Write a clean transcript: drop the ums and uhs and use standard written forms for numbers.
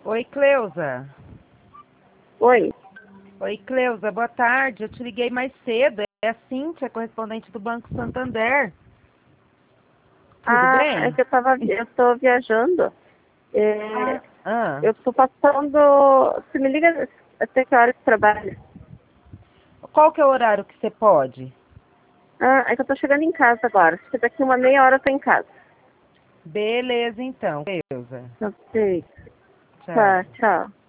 Oi, Cleusa. Oi. Oi, Cleusa, boa tarde. Eu te liguei mais cedo. É a Cíntia, correspondente do Banco Santander. Tudo É bem? que eu tô viajando. Ah, Eu tô passando. Você me liga até que horas que trabalha? qual que é o horário que você pode? É que eu tô chegando em casa agora. Acho que daqui uma meia hora eu tô em casa. Beleza, então, Cleusa. Não sei. Tchau. Tá, tchau.